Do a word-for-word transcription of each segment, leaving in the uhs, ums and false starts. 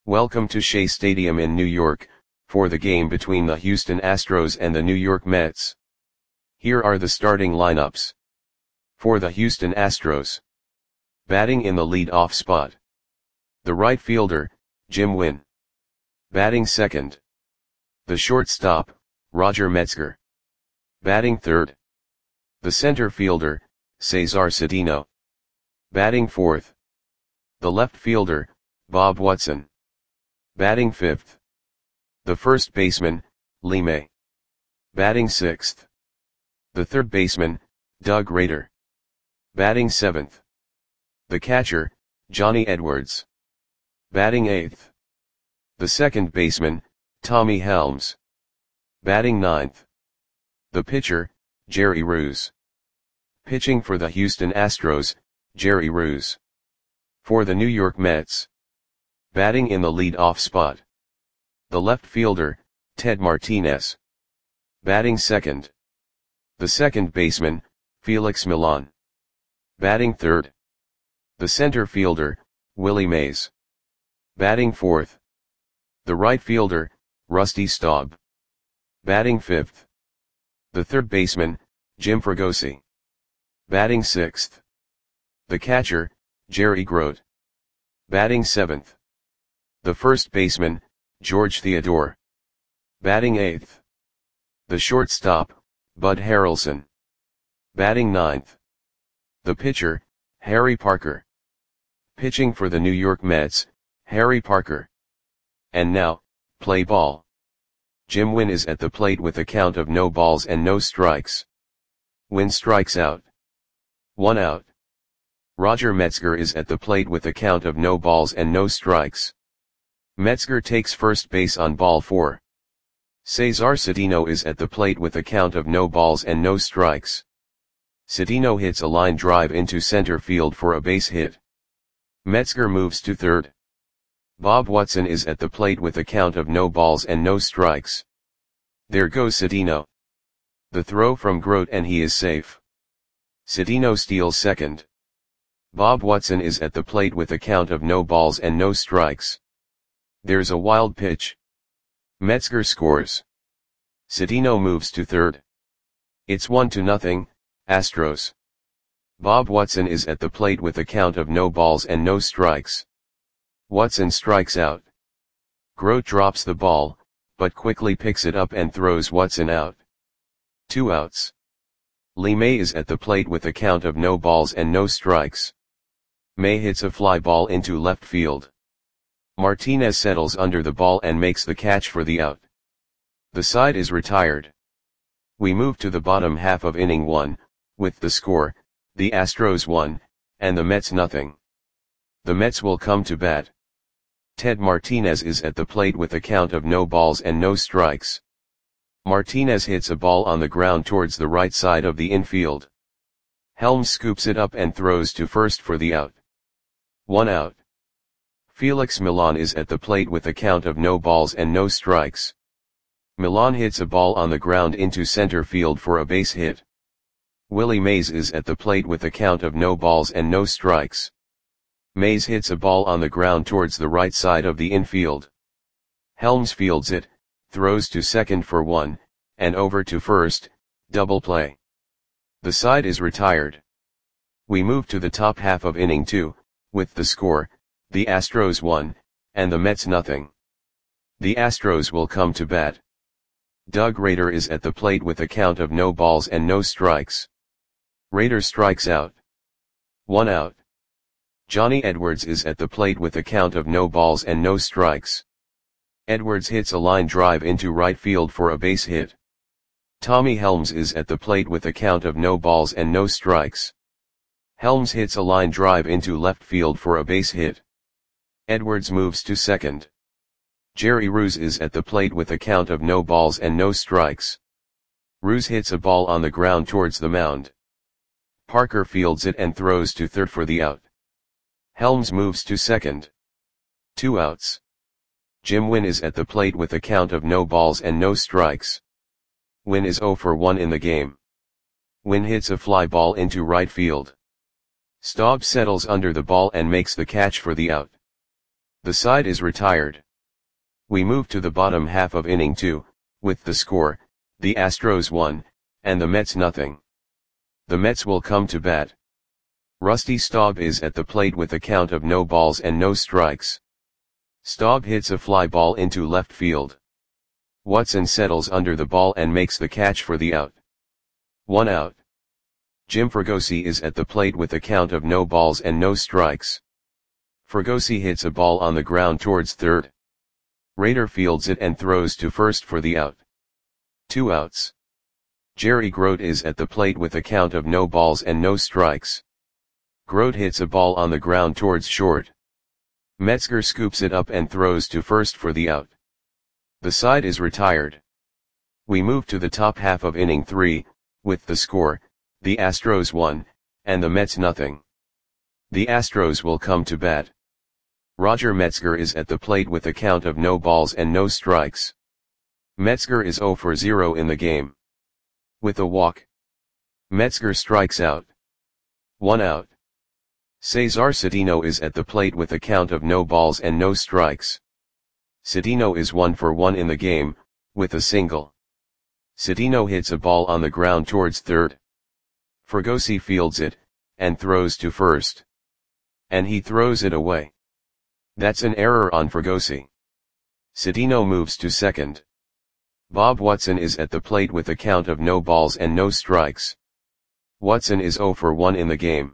Welcome to Shea Stadium in New York, for the game between the Houston Astros and the New York Mets. Here are the starting lineups. For the Houston Astros. Batting in the lead-off spot. The right fielder, Jim Wynn. Batting second. The shortstop, Roger Metzger. Batting third. The center fielder, Cesar Cedeno. Batting fourth. The left fielder, Bob Watson. Batting fifth. The first baseman, Lee May. Batting sixth. The third baseman, Doug Rader. Batting seventh. The catcher, Johnny Edwards. Batting eighth. The second baseman, Tommy Helms. Batting ninth. The pitcher, Jerry Ruse. Pitching for the Houston Astros, Jerry Ruse. For the New York Mets. Batting in the lead-off spot. The left fielder, Ted Martinez. Batting second. The second baseman, Felix Millan. Batting third. The center fielder, Willie Mays. Batting fourth. The right fielder, Rusty Staub. Batting fifth. The third baseman, Jim Fregosi. Batting sixth. The catcher, Jerry Grote. Batting seventh. The first baseman, George Theodore. Batting eighth. The shortstop, Bud Harrelson. Batting ninth. The pitcher, Harry Parker. Pitching for the New York Mets, Harry Parker. And now, play ball. Jim Wynn is at the plate with a count of no balls and no strikes. Wynn strikes out. One out. Roger Metzger is at the plate with a count of no balls and no strikes. Metzger takes first base on ball four. Cesar Cedeno is at the plate with a count of no balls and no strikes. Cedeno hits a line drive into center field for a base hit. Metzger moves to third. Bob Watson is at the plate with a count of no balls and no strikes. There goes Cedeno. The throw from Grote and he is safe. Cedeno steals second. Bob Watson is at the plate with a count of no balls and no strikes. There's a wild pitch. Metzger scores. Cedeno moves to third. It's one to nothing, Astros. Bob Watson is at the plate with a count of no balls and no strikes. Watson strikes out. Grote drops the ball, but quickly picks it up and throws Watson out. Two outs. Lee May is at the plate with a count of no balls and no strikes. May hits a fly ball into left field. Martinez settles under the ball and makes the catch for the out. The side is retired. We move to the bottom half of inning one, with the score, the Astros one, and the Mets nothing. The Mets will come to bat. Ted Martinez is at the plate with a count of no balls and no strikes. Martinez hits a ball on the ground towards the right side of the infield. Helms scoops it up and throws to first for the out. One out. Felix Millan is at the plate with a count of no balls and no strikes. Millan hits a ball on the ground into center field for a base hit. Willie Mays is at the plate with a count of no balls and no strikes. Mays hits a ball on the ground towards the right side of the infield. Helms fields it, throws to second for one, and over to first, double play. The side is retired. We move to the top half of inning two, with the score, the Astros one, and the Mets nothing. The Astros will come to bat. Doug Rader is at the plate with a count of no balls and no strikes. Rader strikes out. One out. Johnny Edwards is at the plate with a count of no balls and no strikes. Edwards hits a line drive into right field for a base hit. Tommy Helms is at the plate with a count of no balls and no strikes. Helms hits a line drive into left field for a base hit. Edwards moves to second. Jerry Ruse is at the plate with a count of no balls and no strikes. Ruse hits a ball on the ground towards the mound. Parker fields it and throws to third for the out. Helms moves to second. Two outs. Jim Wynn is at the plate with a count of no balls and no strikes. Wynn is zero for one in the game. Wynn hits a fly ball into right field. Staub settles under the ball and makes the catch for the out. The side is retired. We move to the bottom half of inning two, with the score, the Astros one, and the Mets nothing. The Mets will come to bat. Rusty Staub is at the plate with a count of no balls and no strikes. Staub hits a fly ball into left field. Watson settles under the ball and makes the catch for the out. One out. Jim Fregosi is at the plate with a count of no balls and no strikes. Fregosi hits a ball on the ground towards third. Rader fields it and throws to first for the out. Two outs. Jerry Grote is at the plate with a count of no balls and no strikes. Grote hits a ball on the ground towards short. Metzger scoops it up and throws to first for the out. The side is retired. We move to the top half of inning three, with the score, the Astros one, and the Mets nothing. The Astros will come to bat. Roger Metzger is at the plate with a count of no balls and no strikes. Metzger is zero for zero in the game. With a walk, Metzger strikes out. One out. Cesar Cedeno is at the plate with a count of no balls and no strikes. Cedeno is one for one in the game, with a single. Cedeno hits a ball on the ground towards third. Fregosi fields it, and throws to first. And he throws it away. That's an error on Fregosi. Cedeno moves to second. Bob Watson is at the plate with a count of no balls and no strikes. Watson is zero for one in the game.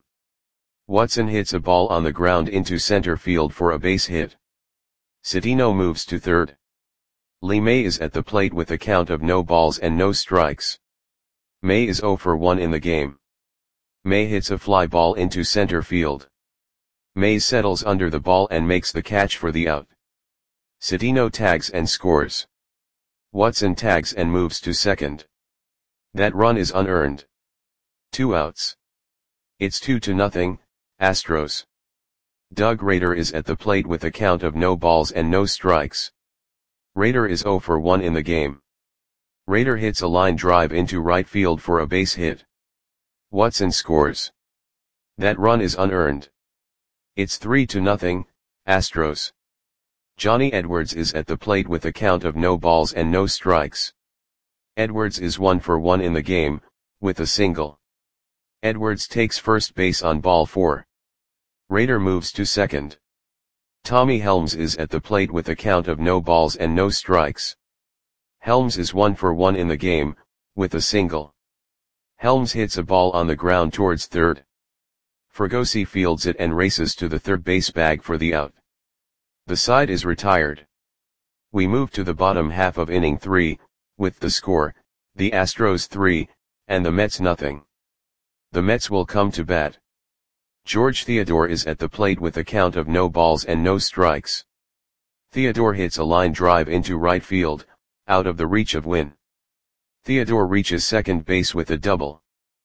Watson hits a ball on the ground into center field for a base hit. Cedeno moves to third. Lee May is at the plate with a count of no balls and no strikes. May is zero for one in the game. May hits a fly ball into center field. May settles under the ball and makes the catch for the out. Cedeno tags and scores. Watson tags and moves to second. That run is unearned. Two outs. It's two to nothing, Astros. Doug Rader is at the plate with a count of no balls and no strikes. Rader is zero for one in the game. Rader hits a line drive into right field for a base hit. Watson scores. That run is unearned. It's three to nothing, Astros. Johnny Edwards is at the plate with a count of no balls and no strikes. Edwards is one for one in the game, with a single. Edwards takes first base on ball four. Rader moves to second. Tommy Helms is at the plate with a count of no balls and no strikes. Helms is one for one in the game, with a single. Helms hits a ball on the ground towards third. Fregosi fields it and races to the third base bag for the out. The side is retired. We move to the bottom half of inning three, with the score, the Astros three, and the Mets nothing. The Mets will come to bat. George Theodore is at the plate with a count of no balls and no strikes. Theodore hits a line drive into right field, out of the reach of Wynn. Theodore reaches second base with a double.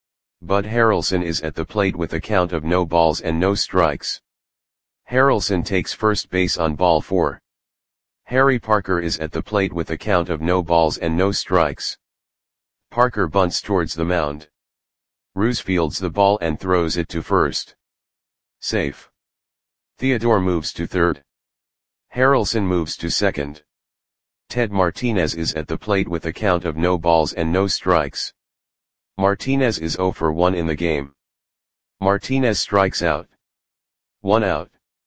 Bud Harrelson is at the plate with a count of no balls and no strikes. Harrelson takes first base on ball four. Harry Parker is at the plate with a count of no balls and no strikes. Parker bunts towards the mound. Ruse fields the ball and throws it to first. Safe. Theodore moves to third. Harrelson moves to second. Ted Martinez is at the plate with a count of no balls and no strikes. Martinez is zero for one in the game. Martinez strikes out. One out.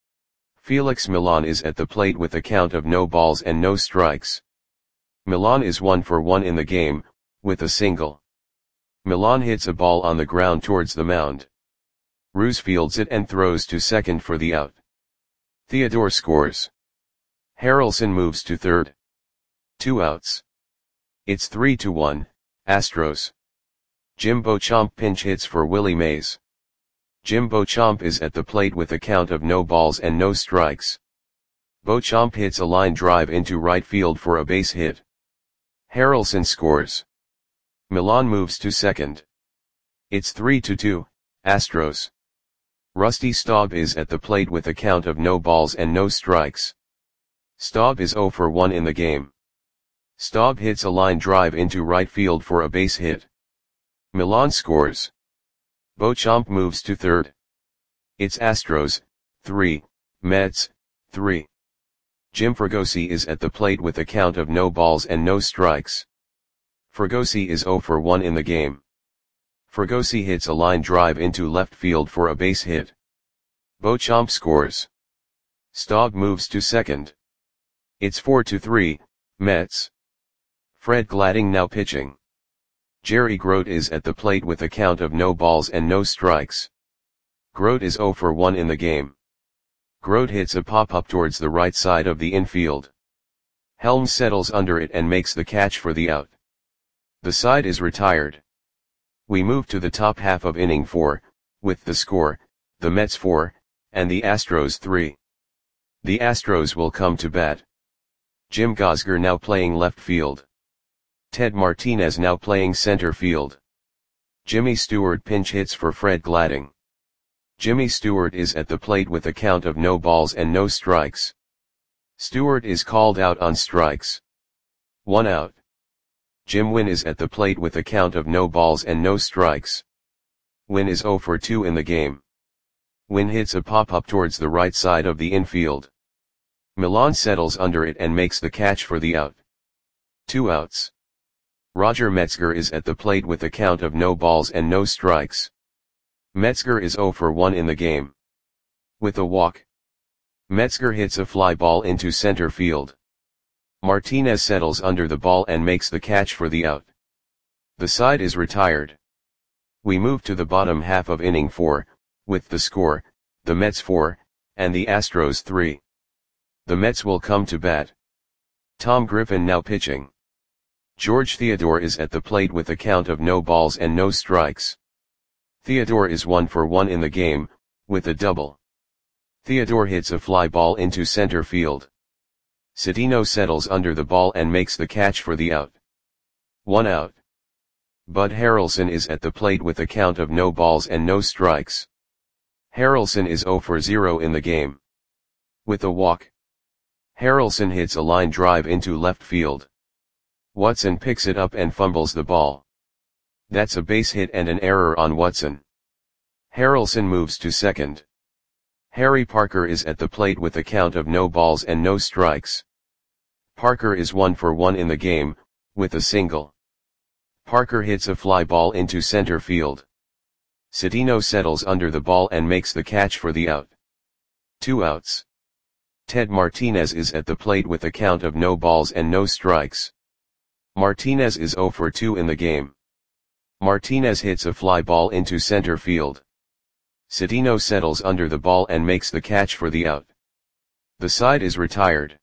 Felix Millan is at the plate with a count of no balls and no strikes. Millan is one for one in the game, with a single. Millan hits a ball on the ground towards the mound. Ruse fields it and throws to second for the out. Theodore scores. Harrelson moves to third. Two outs. It's three to one, Astros. Jim Beauchamp pinch hits for Willie Mays. Jim Beauchamp is at the plate with a count of no balls and no strikes. Beauchamp hits a line drive into right field for a base hit. Harrelson scores. Millan moves to second. It's three to two, Astros. Rusty Staub is at the plate with a count of no balls and no strikes. Staub is zero for one in the game. Staub hits a line drive into right field for a base hit. Millan scores. Beauchamp moves to third. It's Astros, three, Mets, three. Jim Fregosi is at the plate with a count of no balls and no strikes. Fregosi is zero for one in the game. Fregosi hits a line drive into left field for a base hit. Beauchamp scores. Staub moves to second. It's four to three, Mets. Fred Gladding now pitching. Jerry Grote is at the plate with a count of no balls and no strikes. Grote is zero for one in the game. Grote hits a pop-up towards the right side of the infield. Helms settles under it and makes the catch for the out. The side is retired. We move to the top half of inning four, with the score, the Mets four, and the Astros three. The Astros will come to bat. Jim Gosger now playing left field. Ted Martinez now playing center field. Jimmy Stewart pinch hits for Fred Gladding. Jimmy Stewart is at the plate with a count of no balls and no strikes. Stewart is called out on strikes. One out. Jim Wynn is at the plate with a count of no balls and no strikes. Wynn is zero for two in the game. Wynn hits a pop-up towards the right side of the infield. Milan settles under it and makes the catch for the out. Two outs. Roger Metzger is at the plate with a count of no balls and no strikes. Metzger is zero for one in the game. With a walk. Metzger hits a fly ball into center field. Martinez settles under the ball and makes the catch for the out. The side is retired. We move to the bottom half of inning four, with the score, the Mets four, and the Astros three. The Mets will come to bat. Tom Griffin now pitching. George Theodore is at the plate with a count of no balls and no strikes. Theodore is one for one in the game, with a double. Theodore hits a fly ball into center field. Cedeno settles under the ball and makes the catch for the out. One out. Bud Harrelson is at the plate with a count of no balls and no strikes. Harrelson is zero for zero in the game. With a walk. Harrelson hits a line drive into left field. Watson picks it up and fumbles the ball. That's a base hit and an error on Watson. Harrelson moves to second. Harry Parker is at the plate with a count of no balls and no strikes. Parker is one for one in the game, with a single. Parker hits a fly ball into center field. Cedeno settles under the ball and makes the catch for the out. Two outs. Ted Martinez is at the plate with a count of no balls and no strikes. Martinez is zero for two in the game. Martinez hits a fly ball into center field. Cedeno settles under the ball and makes the catch for the out. The side is retired.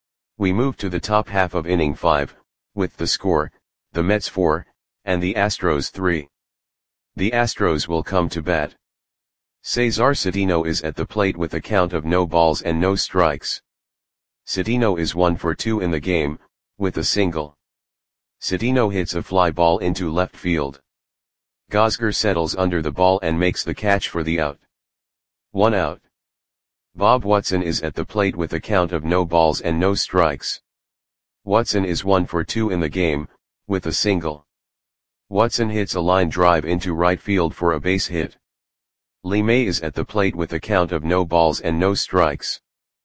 We move to the top half of inning five, with the score, the Mets four, and the Astros three. The Astros will come to bat. Cesar Cedeno is at the plate with a count of no balls and no strikes. Cedeno is one for two in the game, with a single. Cedeno hits a fly ball into left field. Gosger settles under the ball and makes the catch for the out. One out. Bob Watson is at the plate with a count of no balls and no strikes. Watson is one for two in the game, with a single. Watson hits a line drive into right field for a base hit. Lee May is at the plate with a count of no balls and no strikes.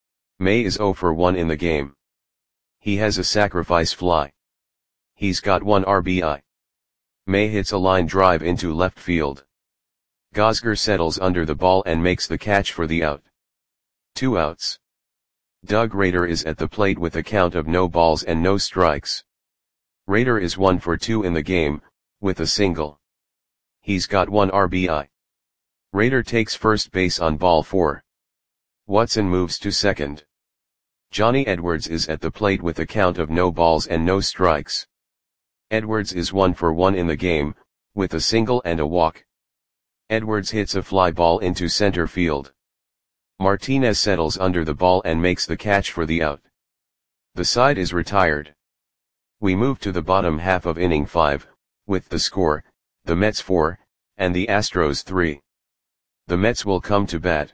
May is zero for one in the game. He has a sacrifice fly. He's got one R B I. May hits a line drive into left field. Gosger settles under the ball and makes the catch for the out. Two outs. Doug Rader is at the plate with a count of no balls and no strikes. Rader is one for two in the game, with a single. He's got one R B I. Rader takes first base on ball four. Watson moves to second. Johnny Edwards is at the plate with a count of no balls and no strikes. Edwards is one for one in the game, with a single and a walk. Edwards hits a fly ball into center field. Martinez settles under the ball and makes the catch for the out. The side is retired. We move to the bottom half of inning five, with the score, the Mets four, and the Astros three. The Mets will come to bat.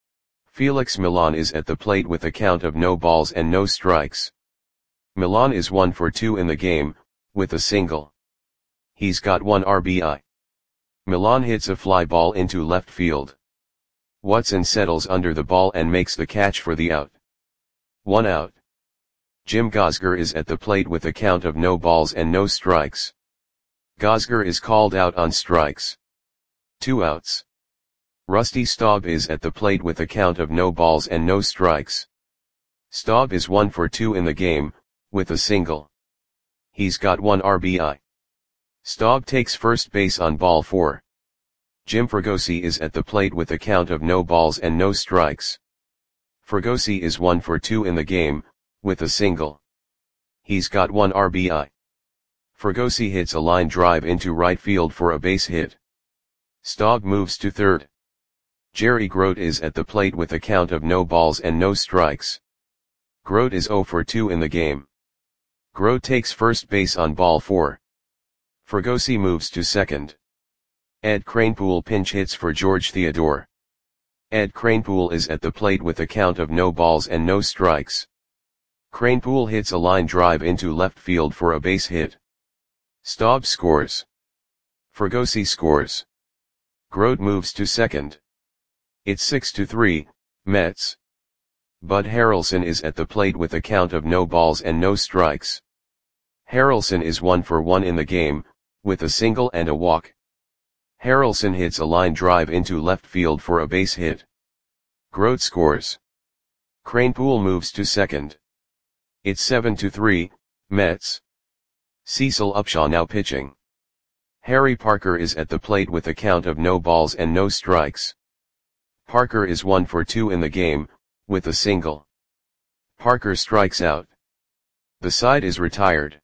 Felix Milan is at the plate with a count of no balls and no strikes. Milan is one for two in the game, with a single. He's got one R B I. Milan hits a fly ball into left field. Watson settles under the ball and makes the catch for the out. One out. Jim Gosger is at the plate with a count of no balls and no strikes. Gosger is called out on strikes. Two outs. Rusty Staub is at the plate with a count of no balls and no strikes. Staub is one for two in the game, with a single. He's got one R B I. Staub takes first base on ball four. Jim Fregosi is at the plate with a count of no balls and no strikes. Fregosi is one for two in the game, with a single. He's got one R B I. Fregosi hits a line drive into right field for a base hit. Staub moves to third. Jerry Grote is at the plate with a count of no balls and no strikes. Grote is zero for two in the game. Grote takes first base on ball four. Fregosi moves to second. Ed Kranepool pinch hits for George Theodore. Ed Kranepool is at the plate with a count of no balls and no strikes. Kranepool hits a line drive into left field for a base hit. Staub scores. Fregosi scores. Grote moves to second. It's six to three, Mets. Bud Harrelson is at the plate with a count of no balls and no strikes. Harrelson is one for one in the game, with a single and a walk. Harrelson hits a line drive into left field for a base hit. Grote scores. Kranepool moves to second. It's seven to three, Mets. Cecil Upshaw now pitching. Harry Parker is at the plate with a count of no balls and no strikes. Parker is one for two in the game, with a single. Parker strikes out. The side is retired.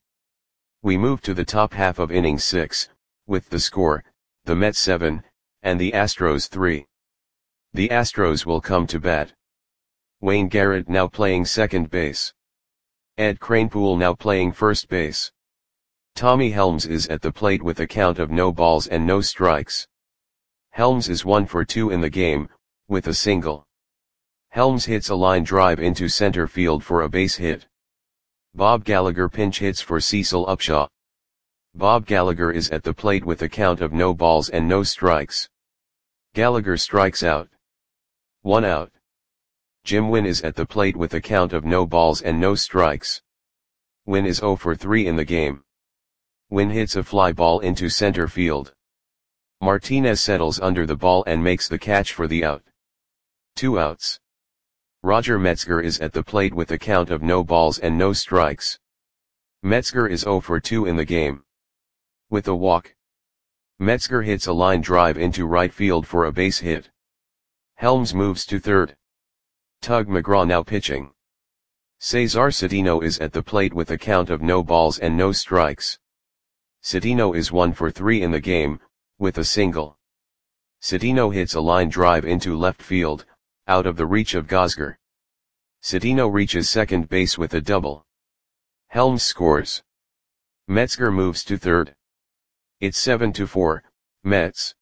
We move to the top half of inning six, with the score, the Mets seven, and the Astros three. The Astros will come to bat. Wayne Garrett now playing second base. Ed Kranepool now playing first base. Tommy Helms is at the plate with a count of no balls and no strikes. Helms is one for two in the game, with a single. Helms hits a line drive into center field for a base hit. Bob Gallagher pinch hits for Cecil Upshaw. Bob Gallagher is at the plate with a count of no balls and no strikes. Gallagher strikes out. One out. Jim Wynn is at the plate with a count of no balls and no strikes. Wynn is zero for three in the game. Wynn hits a fly ball into center field. Martinez settles under the ball and makes the catch for the out. Two outs. Roger Metzger is at the plate with a count of no balls and no strikes. Metzger is zero for two in the game. With a walk. Metzger hits a line drive into right field for a base hit. Helms moves to third. Tug McGraw now pitching. Cesar Cedeno is at the plate with a count of no balls and no strikes. Cedeno is one for three in the game, with a single. Cedeno hits a line drive into left field, out of the reach of Gosger. Cedeno reaches second base with a double. Helms scores. Metzger moves to third. It's seven to four, Mets.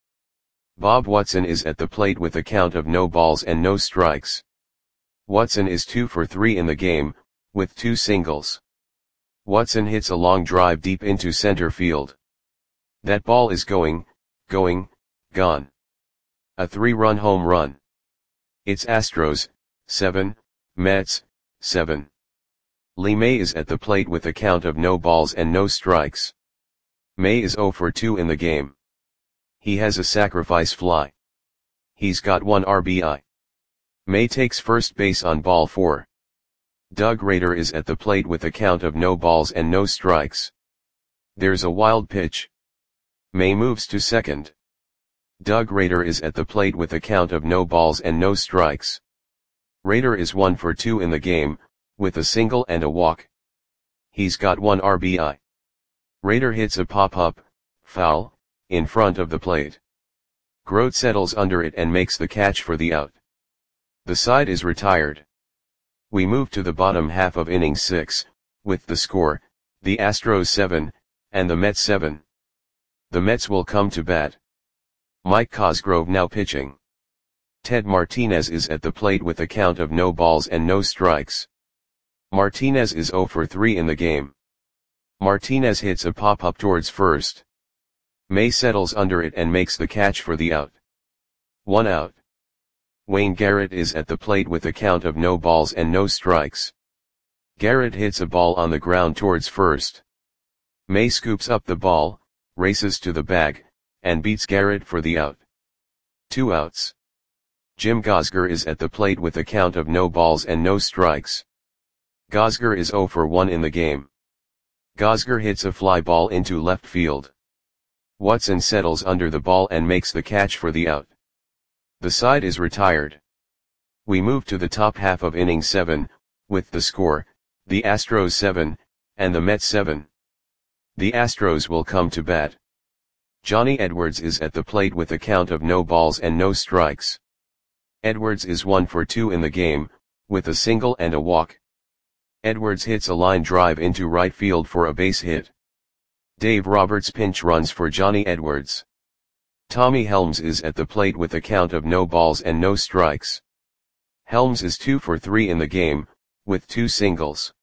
Bob Watson is at the plate with a count of no balls and no strikes. Watson is two for three in the game, with two singles. Watson hits a long drive deep into center field. That ball is going, going, gone. A three-run home run. It's Astros, seven, Mets, seven. Lee May is at the plate with a count of no balls and no strikes. May is zero for two in the game. He has a sacrifice fly. He's got one R B I. May takes first base on ball four. Doug Rader is at the plate with a count of no balls and no strikes. There's a wild pitch. May moves to second. Doug Rader is at the plate with a count of no balls and no strikes. Rader is one for two in the game, with a single and a walk. He's got one R B I. Rader hits a pop-up, foul, in front of the plate. Grote settles under it and makes the catch for the out. The side is retired. We move to the bottom half of inning six, with the score, the Astros seven, and the Mets seven. The Mets will come to bat. Mike Cosgrove now pitching. Ted Martinez is at the plate with a count of no balls and no strikes. Martinez is zero for three in the game. Martinez hits a pop-up towards first. May settles under it and makes the catch for the out. One out. Wayne Garrett is at the plate with a count of no balls and no strikes. Garrett hits a ball on the ground towards first. May scoops up the ball, races to the bag, and beats Garrett for the out. Two outs. Jim Gosger is at the plate with a count of no balls and no strikes. Gosger is zero for one in the game. Gosger hits a fly ball into left field. Watson settles under the ball and makes the catch for the out. The side is retired. We move to the top half of inning seven, with the score, the Astros seven, and the Mets seven. The Astros will come to bat. Johnny Edwards is at the plate with a count of no balls and no strikes. Edwards is one for two in the game, with a single and a walk. Edwards hits a line drive into right field for a base hit. Dave Roberts pinch runs for Johnny Edwards. Tommy Helms is at the plate with a count of no balls and no strikes. Helms is two for three in the game, with two singles.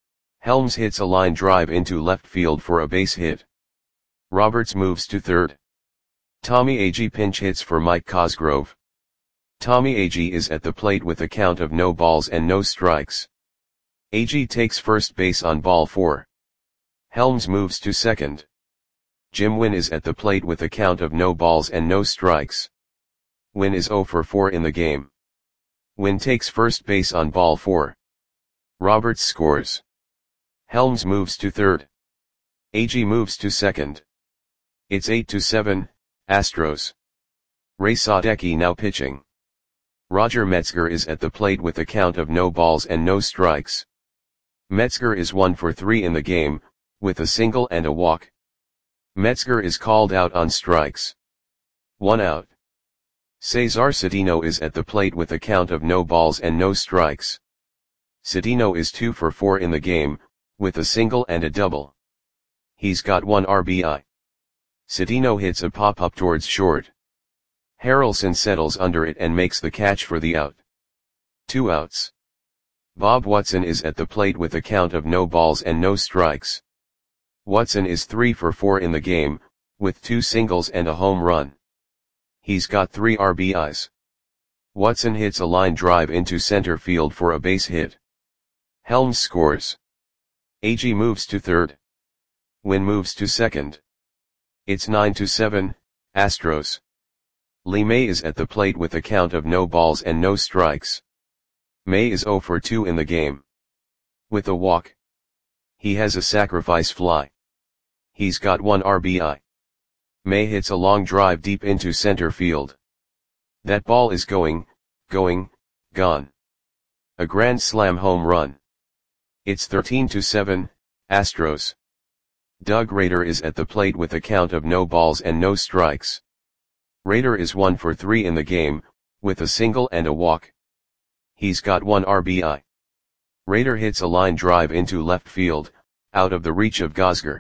Helms hits a line drive into left field for a base hit. Roberts moves to third. Tommy Agee pinch hits for Mike Cosgrove. Tommy Agee is at the plate with a count of no balls and no strikes. Agee takes first base on ball four. Helms moves to second. Jim Wynn is at the plate with a count of no balls and no strikes. Wynn is zero for four in the game. Wynn takes first base on ball four. Roberts scores. Helms moves to third. Agee moves to second. It's eight to seven, Astros. Ray Sadecki now pitching. Roger Metzger is at the plate with a count of no balls and no strikes. Metzger is one for three in the game, with a single and a walk. Metzger is called out on strikes. One out. Cesar Cedeno is at the plate with a count of no balls and no strikes. Cedeno is two for four in the game, with a single and a double. He's got one R B I. Cedeno hits a pop-up towards short. Harrelson settles under it and makes the catch for the out. Two outs. Bob Watson is at the plate with a count of no balls and no strikes. Watson is three for four in the game, with two singles and a home run. He's got three R B Is. Watson hits a line drive into center field for a base hit. Helms scores. Agee moves to third. Wynn moves to second. It's nine to seven, Astros. Lee May is at the plate with a count of no balls and no strikes. May is zero for two in the game. With a walk. He has a sacrifice fly. He's got one R B I. May hits a long drive deep into center field. That ball is going, going, gone. A grand slam home run. It's thirteen to seven, Astros. Doug Rader is at the plate with a count of no balls and no strikes. Rader is one for three in the game, with a single and a walk. He's got one R B I. Rader hits a line drive into left field, out of the reach of Gosger.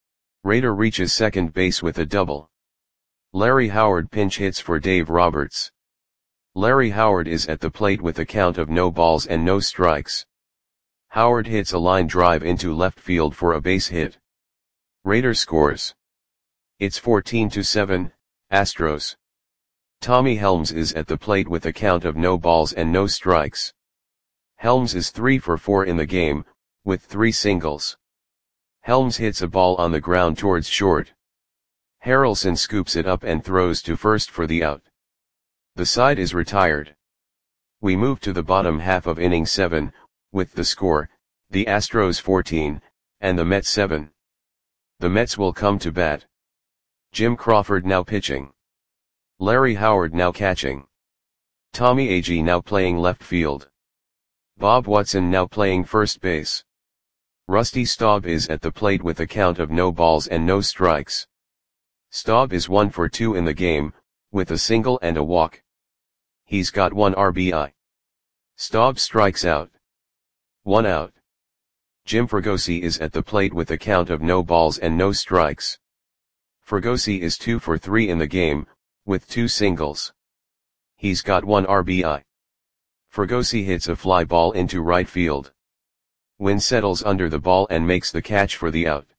Rader reaches second base with a double. Larry Howard pinch hits for Dave Roberts. Larry Howard is at the plate with a count of no balls and no strikes. Howard hits a line drive into left field for a base hit. Rader scores. It's fourteen to seven, Astros. Tommy Helms is at the plate with a count of no balls and no strikes. Helms is three for four in the game, with three singles. Helms hits a ball on the ground towards short. Harrelson scoops it up and throws to first for the out. The side is retired. We move to the bottom half of inning seven, with the score, the Astros fourteen, and the Mets seven. The Mets will come to bat. Jim Crawford now pitching. Larry Howard now catching. Tommy Agee now playing left field. Bob Watson now playing first base. Rusty Staub is at the plate with a count of no balls and no strikes. Staub is one for two in the game, with a single and a walk. He's got one R B I. Staub strikes out. One out. Jim Fregosi is at the plate with a count of no balls and no strikes. Fregosi is two for three in the game, with two singles. He's got one R B I. Fregosi hits a fly ball into right field. Wynn settles under the ball and makes the catch for the out.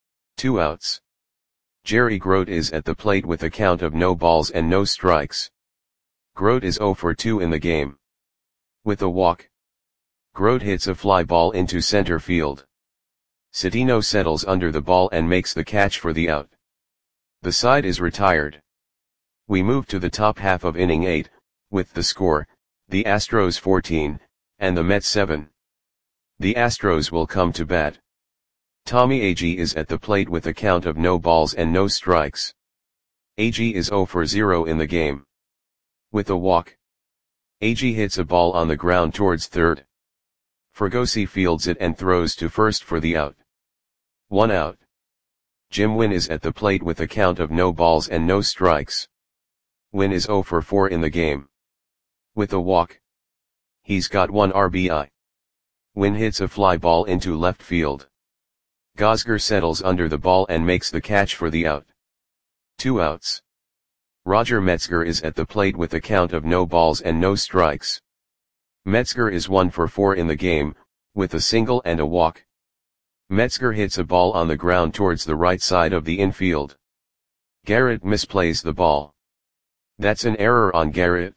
Two outs. Jerry Grote is at the plate with a count of no balls and no strikes. Grote is zero for two in the game. With a walk. Grote hits a fly ball into center field. Cedeno settles under the ball and makes the catch for the out. The side is retired. We move to the top half of inning eight, with the score, the Astros fourteen, and the Mets seven. The Astros will come to bat. Tommy Agee is at the plate with a count of no balls and no strikes. Agee is zero for zero in the game. With a walk, Agee hits a ball on the ground towards third. Fregosi fields it and throws to first for the out. One out. Jim Wynn is at the plate with a count of no balls and no strikes. Wynn is zero for four in the game. With a walk, he's got one R B I. Wynn hits a fly ball into left field. Gosger settles under the ball and makes the catch for the out. Two outs. Roger Metzger is at the plate with a count of no balls and no strikes. Metzger is one for four in the game, with a single and a walk. Metzger hits a ball on the ground towards the right side of the infield. Garrett misplays the ball. That's an error on Garrett.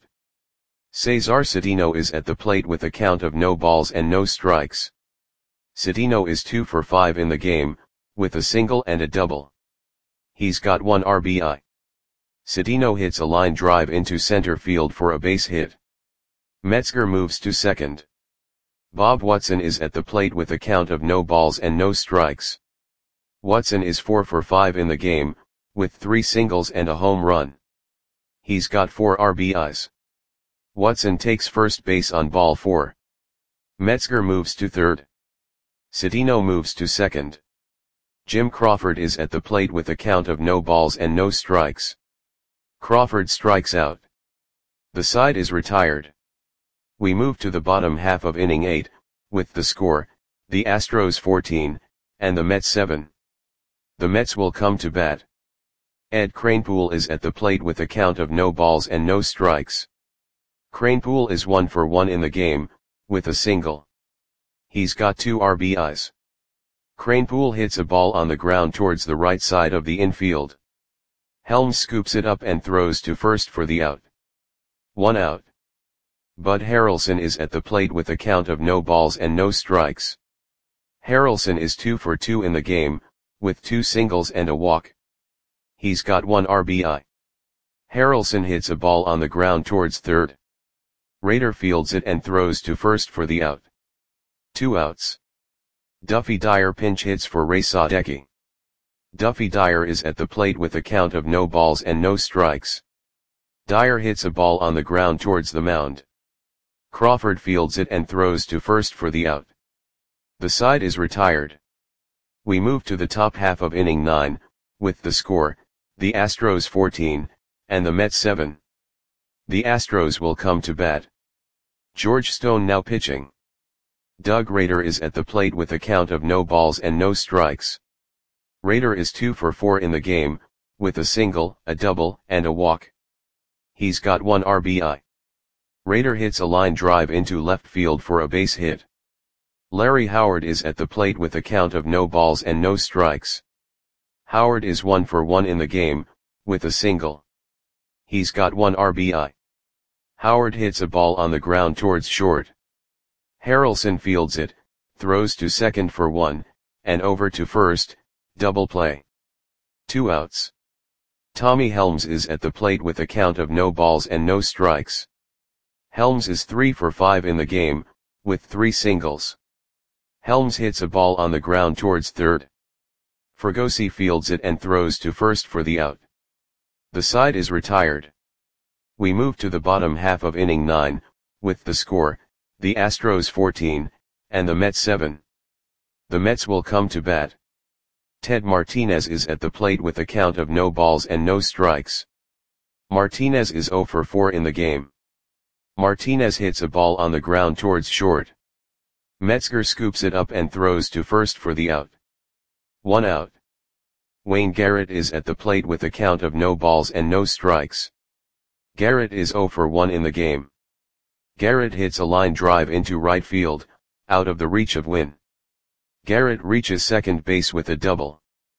Cesar Cedeno is at the plate with a count of no balls and no strikes. Cedeno is two for five in the game, with a single and a double. He's got one R B I. Cedeno hits a line drive into center field for a base hit. Metzger moves to second. Bob Watson is at the plate with a count of no balls and no strikes. Watson is four for five in the game, with three singles and a home run. He's got four R B Is. Watson takes first base on ball four. Metzger moves to third. Cedeno moves to second. Jim Crawford is at the plate with a count of no balls and no strikes. Crawford strikes out. The side is retired. We move to the bottom half of inning eight, with the score, the Astros fourteen, and the Mets seven. The Mets will come to bat. Ed Kranepool is at the plate with a count of no balls and no strikes. Kranepool is one for one in the game, with a single. He's got two R B Is. Kranepool hits a ball on the ground towards the right side of the infield. Helms scoops it up and throws to first for the out. One out. Bud Harrelson is at the plate with a count of no balls and no strikes. Harrelson is two for two in the game, with two singles and a walk. He's got one R B I. Harrelson hits a ball on the ground towards third. Rader fields it and throws to first for the out. Two outs. Duffy Dyer pinch hits for Ray Sadecki. Duffy Dyer is at the plate with a count of no balls and no strikes. Dyer hits a ball on the ground towards the mound. Crawford fields it and throws to first for the out. The side is retired. We move to the top half of inning nine, with the score, the Astros fourteen, and the Mets seven. The Astros will come to bat. George Stone now pitching. Doug Rader is at the plate with a count of no balls and no strikes. Rader is two for four in the game, with a single, a double, and a walk. He's got one R B I. Rader hits a line drive into left field for a base hit. Larry Howard is at the plate with a count of no balls and no strikes. Howard is one for one in the game, with a single. He's got one R B I. Howard hits a ball on the ground towards short. Harrelson fields it, throws to second for one, and over to first, double play. Two outs. Tommy Helms is at the plate with a count of no balls and no strikes. Helms is three for five in the game, with three singles. Helms hits a ball on the ground towards third. Fregosi fields it and throws to first for the out. The side is retired. We move to the bottom half of inning nine, with the score, the Astros fourteen, and the Mets seven. The Mets will come to bat. Ted Martinez is at the plate with a count of no balls and no strikes. Martinez is zero for four in the game. Martinez hits a ball on the ground towards short. Metzger scoops it up and throws to first for the out. One out. Wayne Garrett is at the plate with a count of no balls and no strikes. Garrett is zero for one in the game. Garrett hits a line drive into right field, out of the reach of Wynn. Garrett reaches second base with a double.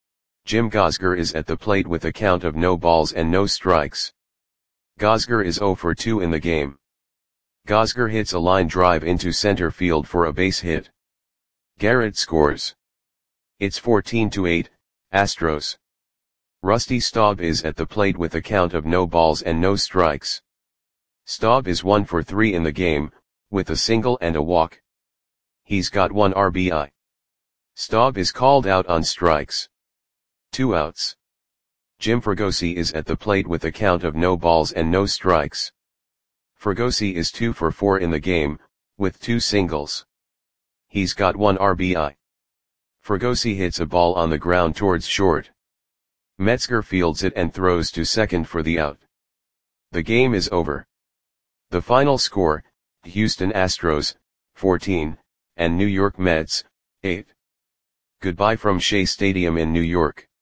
Jim Gosger is at the plate with a count of no balls and no strikes. Gosger is zero for two in the game. Gosger hits a line drive into center field for a base hit. Garrett scores. It's fourteen to eight, Astros. Rusty Staub is at the plate with a count of no balls and no strikes. Staub is one for three in the game, with a single and a walk. He's got one R B I. Staub is called out on strikes. Two outs. Jim Fregosi is at the plate with a count of no balls and no strikes. Fregosi is two for four in the game, with two singles. He's got one R B I. Fregosi hits a ball on the ground towards short. Metzger fields it and throws to second for the out. The game is over. The final score, Houston Astros, fourteen, and New York Mets, eight. Goodbye from Shea Stadium in New York.